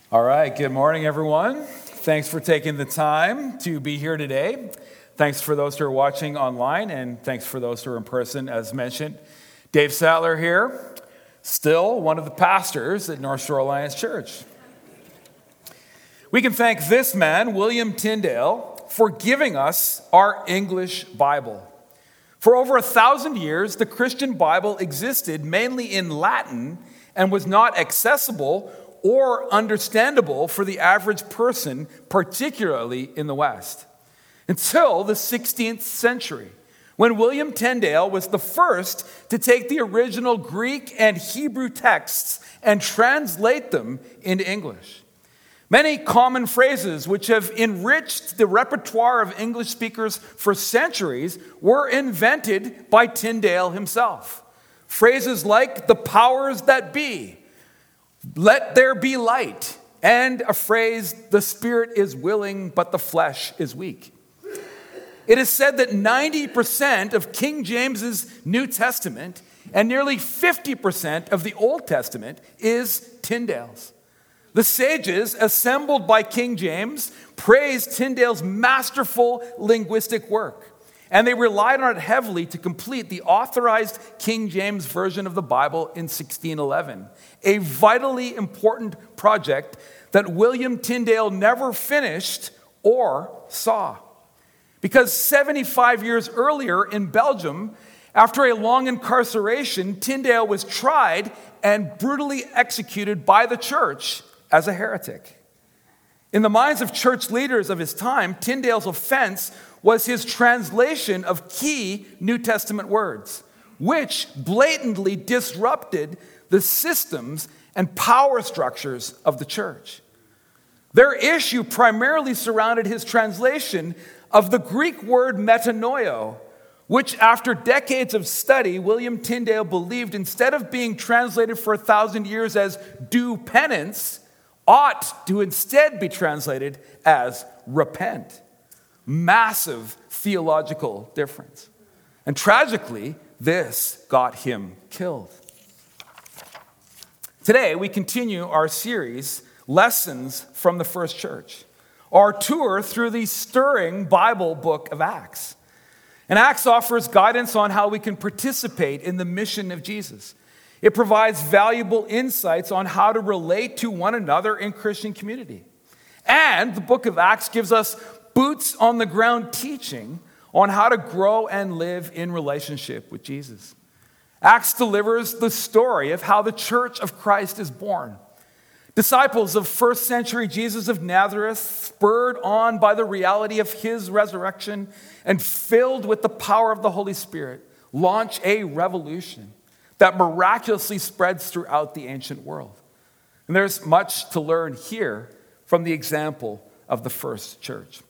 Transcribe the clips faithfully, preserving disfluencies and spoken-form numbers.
All right, good morning, everyone. Thanks for taking the time to be here today. Thanks for those who are watching online, and thanks for those who are in person, as mentioned. Dave Sattler here, still one of the pastors at North Shore Alliance Church. We can thank this man, William Tyndale, for giving us our English Bible. For over a thousand years, the Christian Bible existed mainly in Latin and was not accessible or understandable for the average person, particularly in the West, until the sixteenth century, when William Tyndale was the first to take the original Greek and Hebrew texts and translate them into English. Many common phrases which have enriched the repertoire of English speakers for centuries were invented by Tyndale himself. Phrases like the powers that be, let there be light, and a phrase, the spirit is willing, but the flesh is weak. It is said that ninety percent of King James's New Testament and nearly fifty percent of the Old Testament is Tyndale's. The sages assembled by King James praised Tyndale's masterful linguistic work, and they relied on it heavily to complete the authorized King James Version of the Bible in sixteen eleven, a vitally important project that William Tyndale never finished or saw. Because seventy-five years earlier in Belgium, after a long incarceration, Tyndale was tried and brutally executed by the church as a heretic. In the minds of church leaders of his time, Tyndale's offense was his translation of key New Testament words, which blatantly disrupted the systems and power structures of the church. Their issue primarily surrounded his translation of the Greek word metanoio, which after decades of study, William Tyndale believed instead of being translated for a thousand years as do penance, ought to instead be translated as repent. Massive theological difference. And tragically, this got him killed. Today, we continue our series, Lessons from the First Church, our tour through the stirring Bible book of Acts. And Acts offers guidance on how we can participate in the mission of Jesus. It provides valuable insights on how to relate to one another in Christian community. And the book of Acts gives us boots on the ground teaching on how to grow and live in relationship with Jesus. Acts delivers the story of how the church of Christ is born. Disciples of first century Jesus of Nazareth, spurred on by the reality of his resurrection and filled with the power of the Holy Spirit, launch a revolution that miraculously spreads throughout the ancient world. And there's much to learn here from the example of the first church.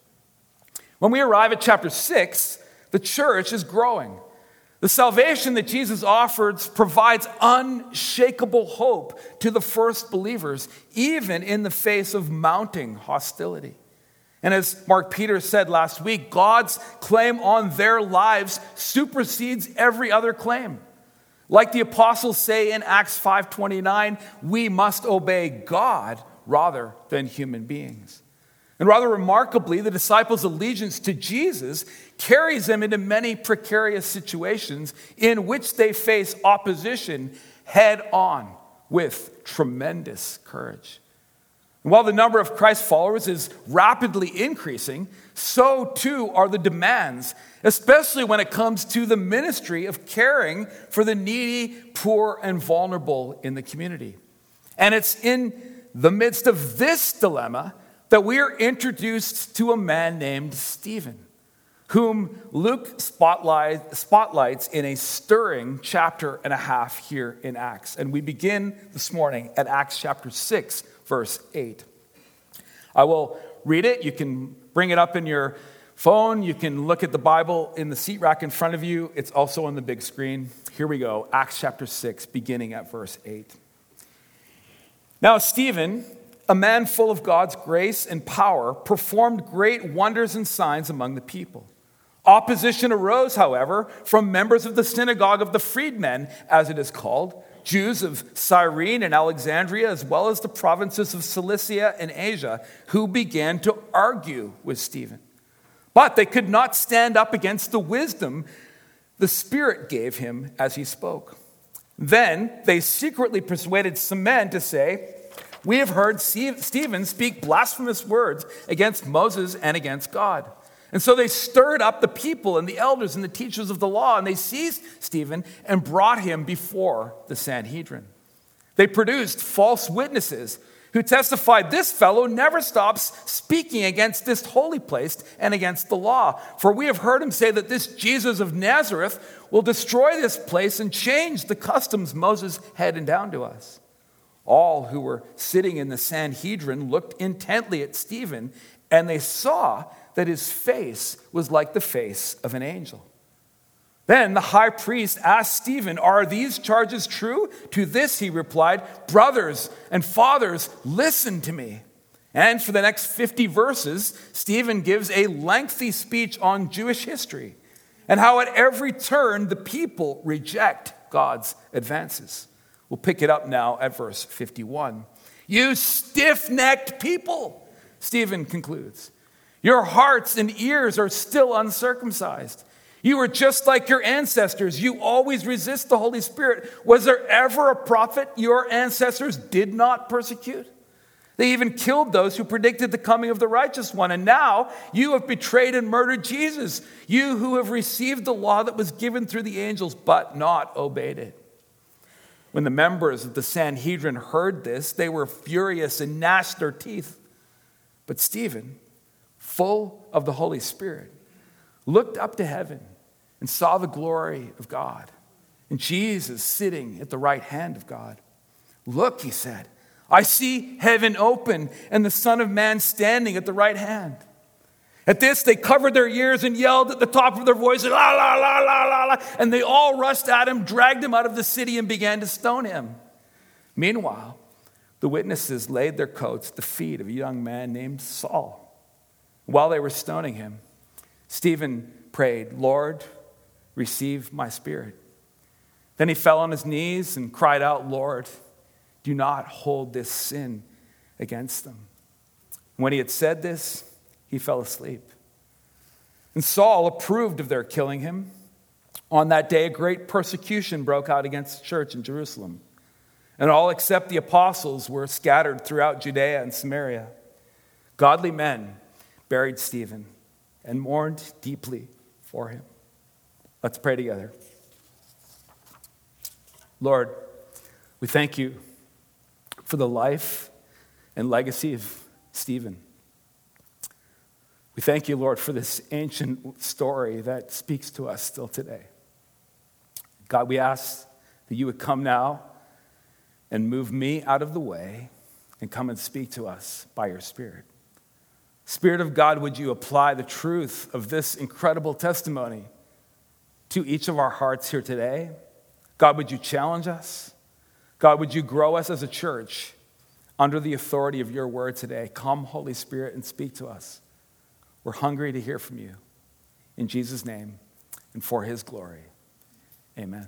When we arrive at chapter six, the church is growing. The salvation that Jesus offers provides unshakable hope to the first believers, even in the face of mounting hostility. And as Mark Peters said last week, God's claim on their lives supersedes every other claim. Like the apostles say in Acts five twenty-nine, we must obey God rather than human beings. And rather remarkably, the disciples' allegiance to Jesus carries them into many precarious situations in which they face opposition head on with tremendous courage. And while the number of Christ followers is rapidly increasing, so too are the demands, especially when it comes to the ministry of caring for the needy, poor, and vulnerable in the community. And it's in the midst of this dilemma that we are introduced to a man named Stephen, whom Luke spotlight, spotlights in a stirring chapter and a half here in Acts. And we begin this morning at Acts chapter six, verse eight. I will read it. You can bring it up in your phone. You can look at the Bible in the seat rack in front of you. It's also on the big screen. Here we go. Acts chapter six, beginning at verse eight. Now Stephen, a man full of God's grace and power, performed great wonders and signs among the people. Opposition arose, however, from members of the synagogue of the freedmen, as it is called, Jews of Cyrene and Alexandria, as well as the provinces of Cilicia and Asia, who began to argue with Stephen. But they could not stand up against the wisdom the Spirit gave him as he spoke. Then they secretly persuaded some men to say, "We have heard Stephen speak blasphemous words against Moses and against God." And so they stirred up the people and the elders and the teachers of the law, and they seized Stephen and brought him before the Sanhedrin. They produced false witnesses who testified, "This fellow never stops speaking against this holy place and against the law. For we have heard him say that this Jesus of Nazareth will destroy this place and change the customs Moses handed down to us." All who were sitting in the Sanhedrin looked intently at Stephen, and they saw that his face was like the face of an angel. Then the high priest asked Stephen, "Are these charges true?" To this he replied, "Brothers and fathers, listen to me." And for the next fifty verses, Stephen gives a lengthy speech on Jewish history and how at every turn the people reject God's advances. We'll pick it up now at verse fifty-one. "You stiff-necked people," Stephen concludes. "Your hearts and ears are still uncircumcised. You are just like your ancestors. You always resist the Holy Spirit. Was there ever a prophet your ancestors did not persecute? They even killed those who predicted the coming of the righteous one. And now you have betrayed and murdered Jesus, you who have received the law that was given through the angels, but not obeyed it." When the members of the Sanhedrin heard this, they were furious and gnashed their teeth. But Stephen, full of the Holy Spirit, looked up to heaven and saw the glory of God and Jesus sitting at the right hand of God. "Look," he said, "I see heaven open and the Son of Man standing at the right hand." At this, they covered their ears and yelled at the top of their voices, "La, la, la, la, la, la," and they all rushed at him, dragged him out of the city, and began to stone him. Meanwhile, the witnesses laid their coats at the feet of a young man named Saul. While they were stoning him, Stephen prayed, "Lord, receive my spirit." Then he fell on his knees and cried out, "Lord, do not hold this sin against them." When he had said this, he fell asleep. And Saul approved of their killing him. On that day, a great persecution broke out against the church in Jerusalem. And all except the apostles were scattered throughout Judea and Samaria. Godly men buried Stephen and mourned deeply for him. Let's pray together. Lord, we thank you for the life and legacy of Stephen. We thank you, Lord, for this ancient story that speaks to us still today. God, we ask that you would come now and move me out of the way and come and speak to us by your Spirit. Spirit of God, would you apply the truth of this incredible testimony to each of our hearts here today? God, would you challenge us? God, would you grow us as a church under the authority of your word today? Come, Holy Spirit, and speak to us. We're hungry to hear from you. In Jesus' name and for his glory. Amen.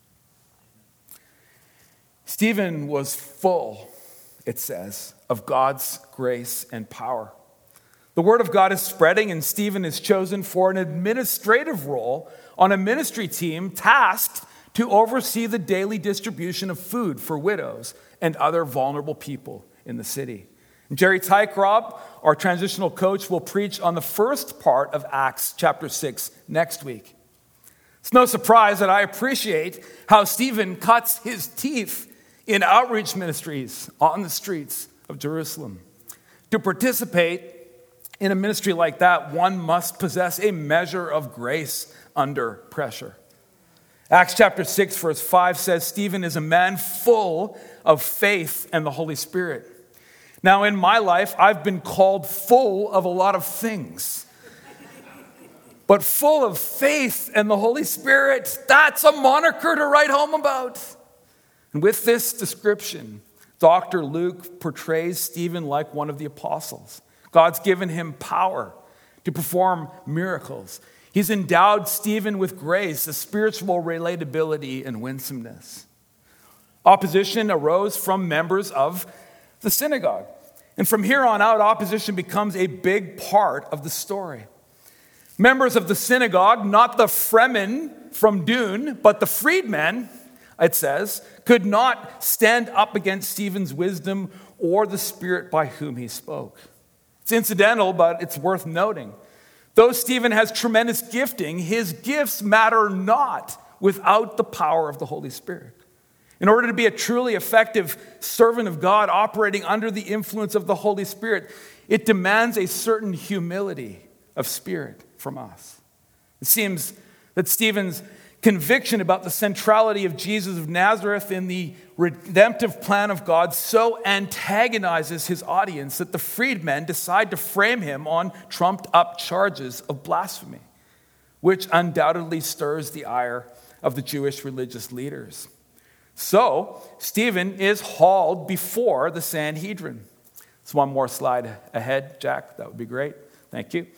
Stephen was full, it says, of God's grace and power. The word of God is spreading, and Stephen is chosen for an administrative role on a ministry team tasked to oversee the daily distribution of food for widows and other vulnerable people in the city. And Jerry Tykrop, our transitional coach, will preach on the first part of Acts chapter six next week. It's no surprise that I appreciate how Stephen cuts his teeth in outreach ministries on the streets of Jerusalem. To participate in a ministry like that, one must possess a measure of grace under pressure. Acts chapter six, verse five says, Stephen is a man full of faith and the Holy Spirit. Now, in my life, I've been called full of a lot of things. But full of faith and the Holy Spirit, that's a moniker to write home about. And with this description, Doctor Luke portrays Stephen like one of the apostles. God's given him power to perform miracles. He's endowed Stephen with grace, a spiritual relatability, and winsomeness. Opposition arose from members of the synagogue. And from here on out, opposition becomes a big part of the story. Members of the synagogue, not the fremen from Dune, but the freedmen, it says, could not stand up against Stephen's wisdom or the spirit by whom he spoke. It's incidental, but it's worth noting. Though Stephen has tremendous gifting, his gifts matter not without the power of the Holy Spirit. In order to be a truly effective servant of God operating under the influence of the Holy Spirit, it demands a certain humility of spirit from us. It seems that Stephen's conviction about the centrality of Jesus of Nazareth in the redemptive plan of God so antagonizes his audience that the freedmen decide to frame him on trumped-up charges of blasphemy, which undoubtedly stirs the ire of the Jewish religious leaders. So, Stephen is hauled before the Sanhedrin. It's one more slide ahead, Jack. That would be great. Thank you.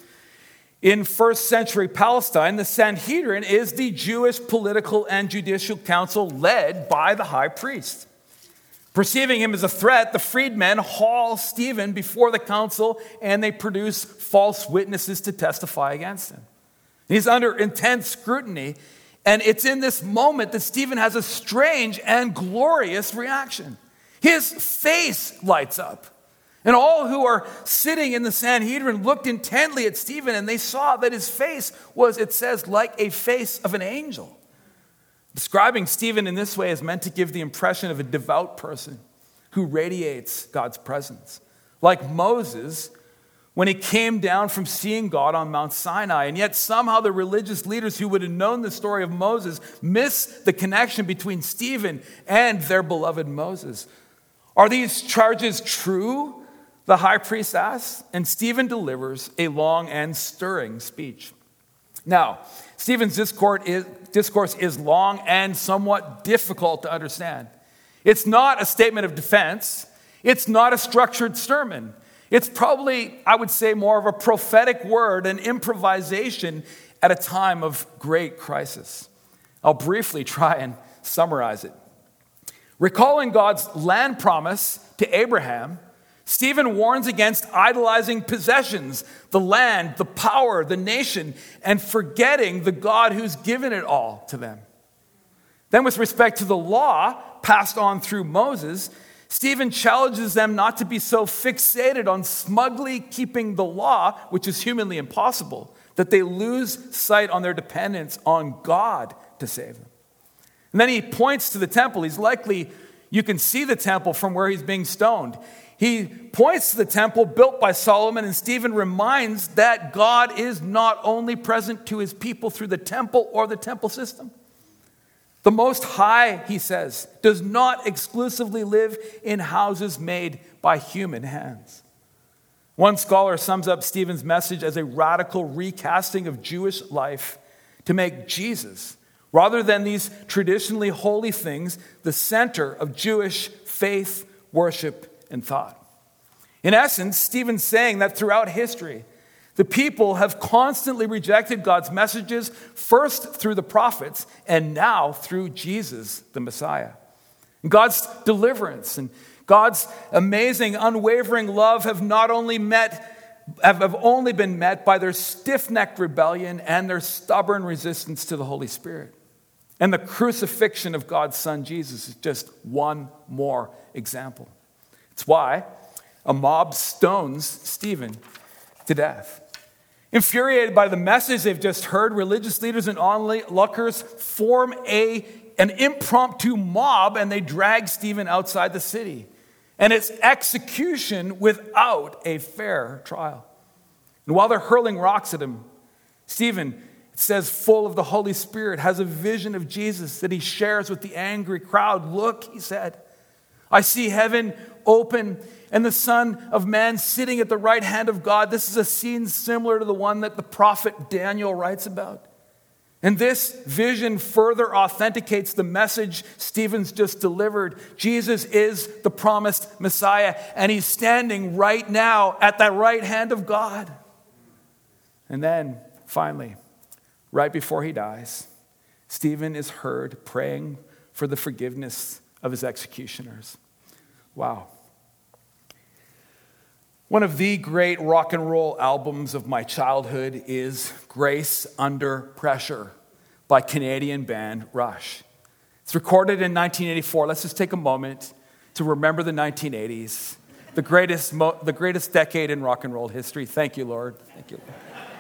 In first century Palestine, the Sanhedrin is the Jewish political and judicial council led by the high priest. Perceiving him as a threat, the freedmen haul Stephen before the council and they produce false witnesses to testify against him. He's under intense scrutiny. And it's in this moment that Stephen has a strange and glorious reaction. His face lights up. And all who are sitting in the Sanhedrin looked intently at Stephen, and they saw that his face was, it says, like a face of an angel. Describing Stephen in this way is meant to give the impression of a devout person who radiates God's presence. Like Moses, when he came down from seeing God on Mount Sinai. And yet somehow the religious leaders who would have known the story of Moses miss the connection between Stephen and their beloved Moses. Are these charges true? The high priest asks. And Stephen delivers a long and stirring speech. Now, Stephen's discourse is, discourse is long and somewhat difficult to understand. It's not a statement of defense. It's not a structured sermon. It's probably, I would say, more of a prophetic word, an improvisation at a time of great crisis. I'll briefly try and summarize it. Recalling God's land promise to Abraham, Stephen warns against idolizing possessions, the land, the power, the nation, and forgetting the God who's given it all to them. Then with respect to the law passed on through Moses, Stephen challenges them not to be so fixated on smugly keeping the law, which is humanly impossible, that they lose sight on their dependence on God to save them. And then he points to the temple. He's likely, you can see the temple from where he's being stoned. He points to the temple built by Solomon, and Stephen reminds that God is not only present to his people through the temple or the temple system. The Most High, he says, does not exclusively live in houses made by human hands. One scholar sums up Stephen's message as a radical recasting of Jewish life to make Jesus, rather than these traditionally holy things, the center of Jewish faith, worship, and thought. In essence, Stephen's saying that throughout history, the people have constantly rejected God's messages, first through the prophets, and now through Jesus, the Messiah. And God's deliverance and God's amazing, unwavering love have not only met, have only been met by their stiff-necked rebellion and their stubborn resistance to the Holy Spirit. And the crucifixion of God's Son, Jesus, is just one more example. It's why a mob stones Stephen to death. Infuriated by the message they've just heard, religious leaders and onlookers form a, an impromptu mob and they drag Stephen outside the city. And it's execution without a fair trial. And while they're hurling rocks at him, Stephen, it says, full of the Holy Spirit, has a vision of Jesus that he shares with the angry crowd. Look, he said, I see heaven open and the Son of Man sitting at the right hand of God. This is a scene similar to the one that the prophet Daniel writes about. And this vision further authenticates the message Stephen's just delivered. Jesus is the promised Messiah, and he's standing right now at the right hand of God. And then, finally, right before he dies, Stephen is heard praying for the forgiveness of his executioners. Wow. One of the great rock and roll albums of my childhood is Grace Under Pressure by Canadian band Rush. It's recorded in nineteen eighty-four. Let's just take a moment to remember the nineteen eighties, the greatest, mo- the greatest decade in rock and roll history. Thank you, Lord. Thank you, Lord.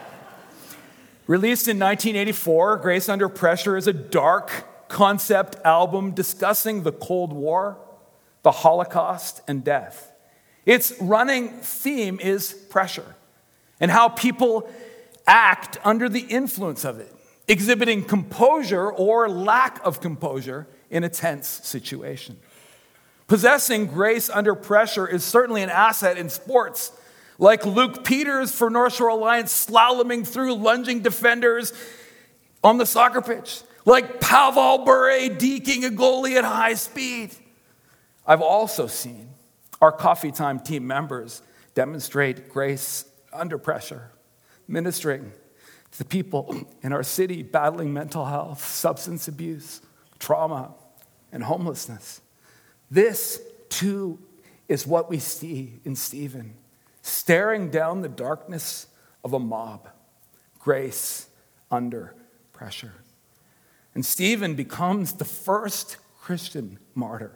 Released in nineteen eighty-four, Grace Under Pressure is a dark concept album discussing the Cold War, the Holocaust, and death. Its running theme is pressure and how people act under the influence of it, exhibiting composure or lack of composure in a tense situation. Possessing grace under pressure is certainly an asset in sports, like Luke Peters for North Shore Alliance slaloming through lunging defenders on the soccer pitch, like Pavel Bure deking a goalie at high speed. I've also seen our Coffee Time team members demonstrate grace under pressure, ministering to the people in our city battling mental health, substance abuse, trauma, and homelessness. This, too, is what we see in Stephen, staring down the darkness of a mob, grace under pressure. And Stephen becomes the first Christian martyr.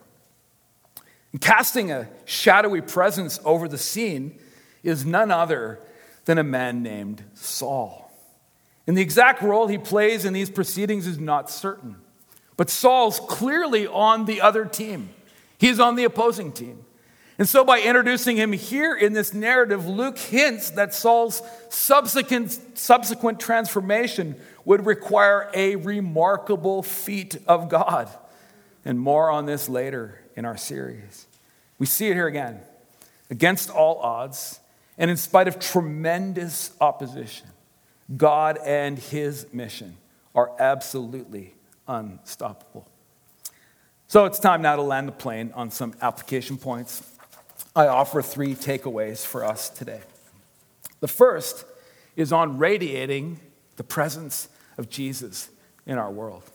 And casting a shadowy presence over the scene is none other than a man named Saul. And the exact role he plays in these proceedings is not certain. But Saul's clearly on the other team. He's on the opposing team. And so by introducing him here in this narrative, Luke hints that Saul's subsequent, subsequent transformation would require a remarkable feat of God. And more on this later in our series. We see it here again. Against all odds, and in spite of tremendous opposition, God and his mission are absolutely unstoppable. So it's time now to land the plane on some application points. I offer three takeaways for us today. The first is on radiating the presence of Jesus in our world.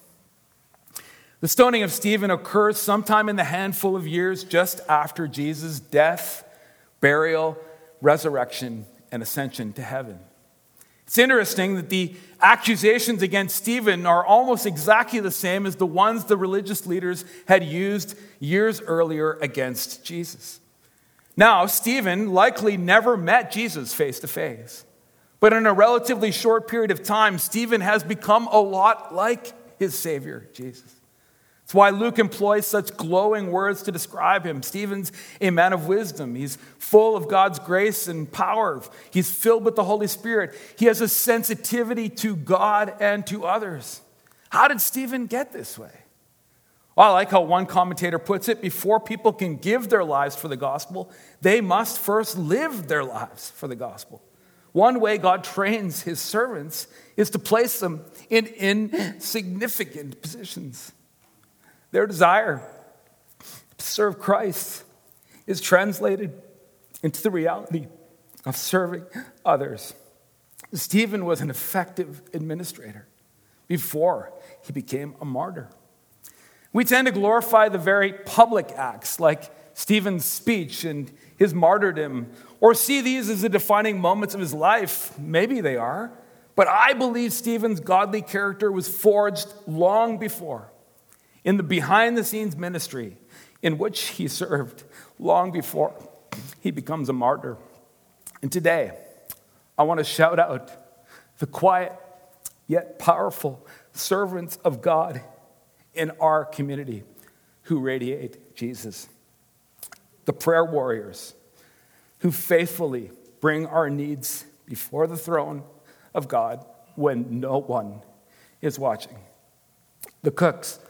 The stoning of Stephen occurs sometime in the handful of years just after Jesus' death, burial, resurrection, and ascension to heaven. It's interesting that the accusations against Stephen are almost exactly the same as the ones the religious leaders had used years earlier against Jesus. Now, Stephen likely never met Jesus face to face, but in a relatively short period of time, Stephen has become a lot like his Savior, Jesus. That's why Luke employs such glowing words to describe him. Stephen's a man of wisdom. He's full of God's grace and power. He's filled with the Holy Spirit. He has a sensitivity to God and to others. How did Stephen get this way? Well, I like how one commentator puts it, before people can give their lives for the gospel, they must first live their lives for the gospel. One way God trains his servants is to place them in insignificant positions. Their desire to serve Christ is translated into the reality of serving others. Stephen was an effective administrator before he became a martyr. We tend to glorify the very public acts like Stephen's speech and his martyrdom, or see these as the defining moments of his life. Maybe they are, but I believe Stephen's godly character was forged long before, in the behind-the-scenes ministry in which he served, long before he becomes a martyr. And today, I want to shout out the quiet yet powerful servants of God in our community who radiate Jesus. The prayer warriors who faithfully bring our needs before the throne of God when no one is watching. The cooks,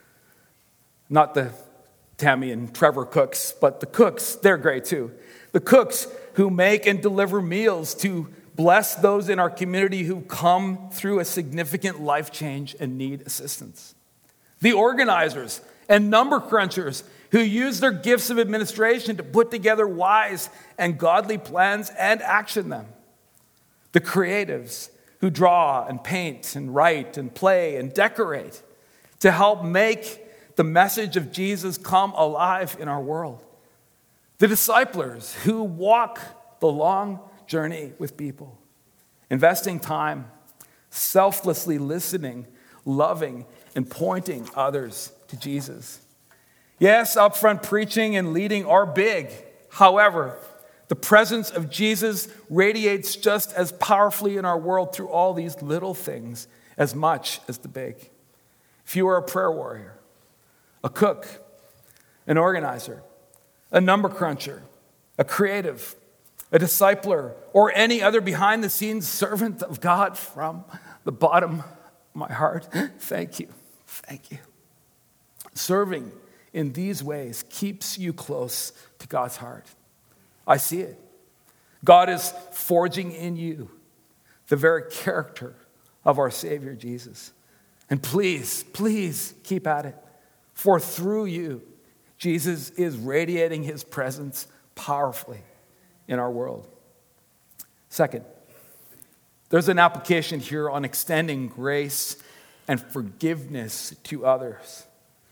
not the Tammy and Trevor cooks, but the cooks, they're great too. The cooks who make and deliver meals to bless those in our community who come through a significant life change and need assistance. The organizers and number crunchers who use their gifts of administration to put together wise and godly plans and action them. The creatives who draw and paint and write and play and decorate to help make the the message of Jesus come alive in our world. The disciplers who walk the long journey with people, investing time, selflessly listening, loving, and pointing others to Jesus. Yes, upfront preaching and leading are big. However, the presence of Jesus radiates just as powerfully in our world through all these little things as much as the big. If you are a prayer warrior, a cook, an organizer, a number cruncher, a creative, a discipler, or any other behind-the-scenes servant of God, from the bottom of my heart, thank you, thank you. Serving in these ways keeps you close to God's heart. I see it. God is forging in you the very character of our Savior Jesus. And please, please keep at it. For through you, Jesus is radiating his presence powerfully in our world. Second, there's an application here on extending grace and forgiveness to others.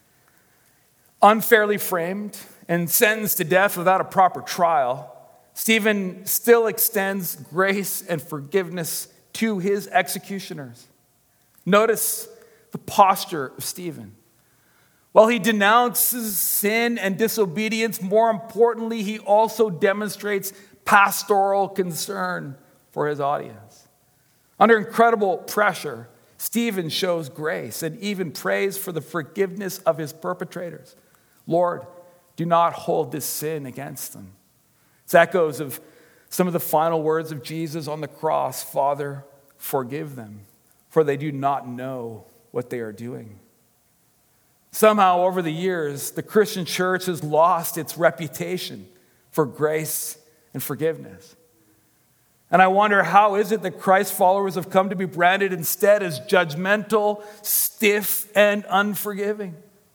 Unfairly framed and sentenced to death without a proper trial, Stephen still extends grace and forgiveness to his executioners. Notice the posture of Stephen. While he denounces sin and disobedience, more importantly, he also demonstrates pastoral concern for his audience. Under incredible pressure, Stephen shows grace and even prays for the forgiveness of his perpetrators. Lord, do not hold this sin against them. It's echoes of some of the final words of Jesus on the cross. Father, forgive them, for they do not know what they are doing. Somehow, over the years, the Christian church has lost its reputation for grace and forgiveness. And I wonder, how is it that Christ followers have come to be branded instead as judgmental, stiff, and unforgiving?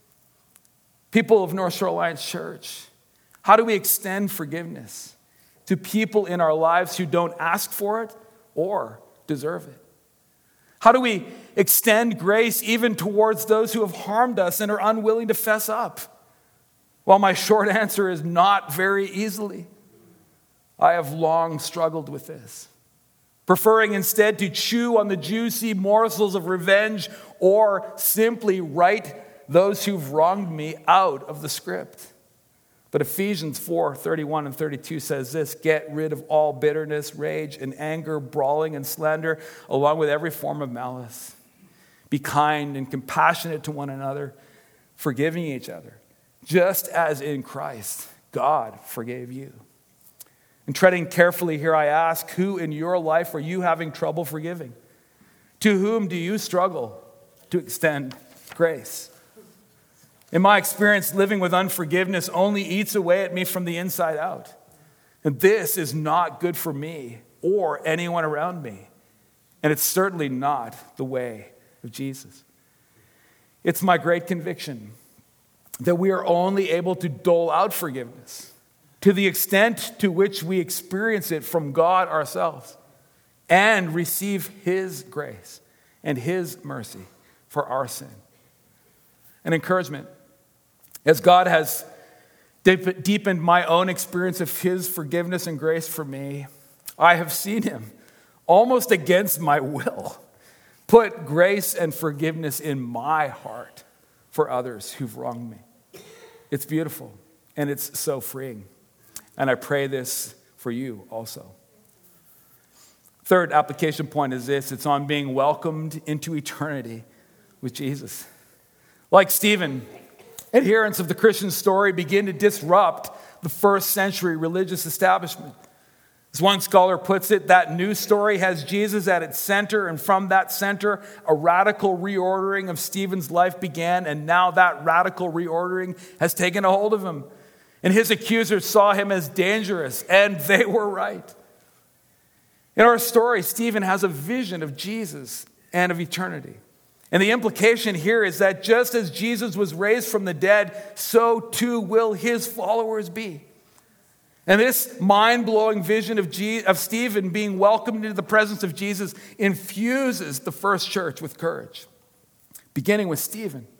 People of North Shore Alliance Church, how do we extend forgiveness to people in our lives who don't ask for it or deserve it? How do we extend grace even towards those who have harmed us and are unwilling to fess up? Well, my short answer is not very easily. I have long struggled with this, preferring instead to chew on the juicy morsels of revenge or simply write those who've wronged me out of the script. But Ephesians four thirty-one and thirty-two says this: get rid of all bitterness, rage, and anger, brawling and slander, along with every form of malice. Be kind and compassionate to one another, forgiving each other, just as in Christ God forgave you. And treading carefully here, I ask, who in your life are you having trouble forgiving? To whom do you struggle to extend grace? In my experience, living with unforgiveness only eats away at me from the inside out. And this is not good for me or anyone around me. And it's certainly not the way of Jesus. It's my great conviction that we are only able to dole out forgiveness to the extent to which we experience it from God ourselves and receive his grace and his mercy for our sin. An encouragement. As God has deepened my own experience of his forgiveness and grace for me, I have seen him, almost against my will, put grace and forgiveness in my heart for others who've wronged me. It's beautiful, and it's so freeing. And I pray this for you also. Third application point is this: it's on being welcomed into eternity with Jesus. Like Stephen, adherents of the Christian story begin to disrupt the first century religious establishment. As one scholar puts it, that new story has Jesus at its center, and from that center, a radical reordering of Stephen's life began, and now that radical reordering has taken a hold of him. And his accusers saw him as dangerous, and they were right. In our story, Stephen has a vision of Jesus and of eternity. And the implication here is that just as Jesus was raised from the dead, so too will his followers be. And this mind-blowing vision of, Je- of Stephen being welcomed into the presence of Jesus infuses the first church with courage. Beginning with Stephen,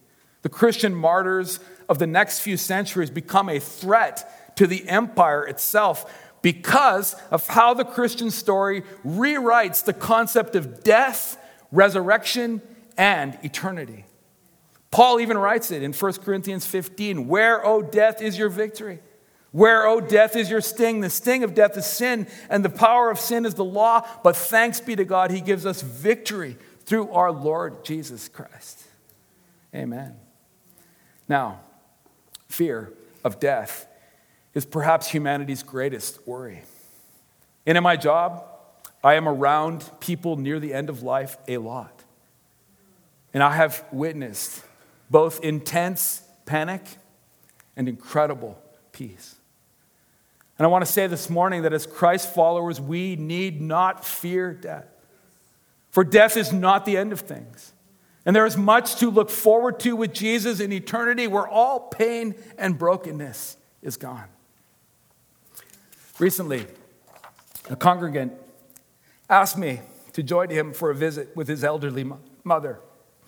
The Christian martyrs of the next few centuries become a threat to the empire itself because of how the Christian story rewrites the concept of death, resurrection, and eternity. Paul even writes it in First Corinthians fifteen, "Where, O death, is your victory? Where, O death, is your sting? The sting of death is sin, and the power of sin is the law. But thanks be to God, he gives us victory through our Lord Jesus Christ." Amen. Now, fear of death is perhaps humanity's greatest worry. And in my job, I am around people near the end of life a lot. And I have witnessed both intense panic and incredible peace. And I want to say this morning that as Christ followers, we need not fear death. For death is not the end of things. And there is much to look forward to with Jesus in eternity where all pain and brokenness is gone. Recently, a congregant asked me to join him for a visit with his elderly mother.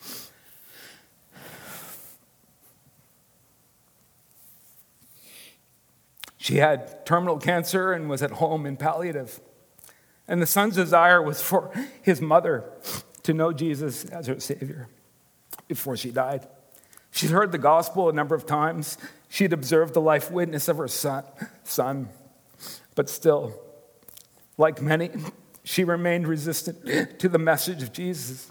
She had terminal cancer and was at home in palliative. And the son's desire was for his mother to know Jesus as her Savior before she died. She'd heard the gospel a number of times. She'd observed the life witness of her son, son. But still, like many, she remained resistant to the message of Jesus.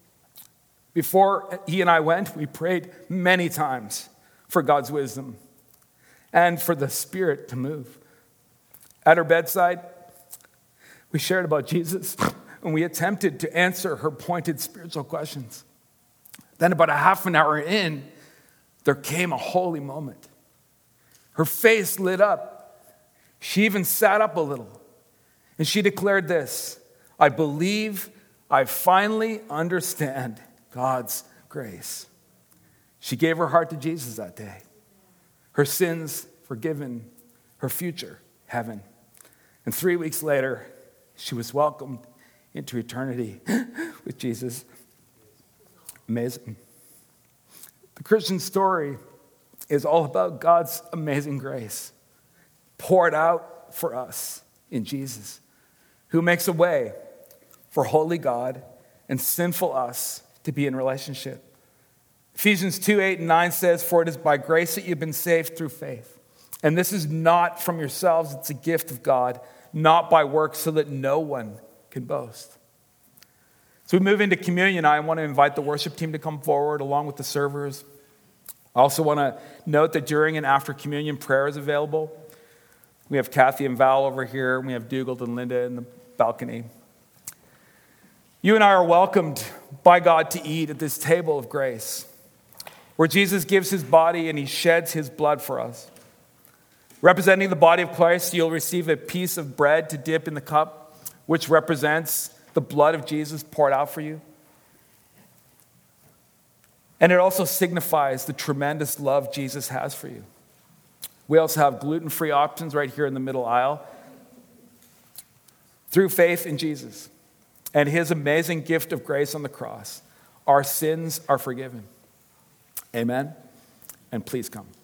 Before he and I went, we prayed many times for God's wisdom and for the Spirit to move. At her bedside, we shared about Jesus, and we attempted to answer her pointed spiritual questions. Then about a half an hour in, there came a holy moment. Her face lit up. She even sat up a little. And she declared this, "I believe I finally understand God's grace." She gave her heart to Jesus that day. Her sins forgiven, her future heaven. And three weeks later, she was welcomed into eternity with Jesus. Amazing. The Christian story is all about God's amazing grace poured out for us in Jesus, who makes a way for holy God and sinful us to be in relationship. Ephesians two, eight, and nine says, "For it is by grace that you've been saved through faith. And this is not from yourselves, it's a gift of God, not by works, so that no one can boast." So we move into communion. I want to invite the worship team to come forward along with the servers. I also want to note that during and after communion, prayer is available. We have Kathy and Val over here. We have Dougal and Linda in the balcony. You and I are welcomed by God to eat at this table of grace, where Jesus gives his body and he sheds his blood for us. Representing the body of Christ, you'll receive a piece of bread to dip in the cup, which represents the blood of Jesus poured out for you. And it also signifies the tremendous love Jesus has for you. We also have gluten-free options right here in the middle aisle. Through faith in Jesus and his amazing gift of grace on the cross, our sins are forgiven. Amen? And please come.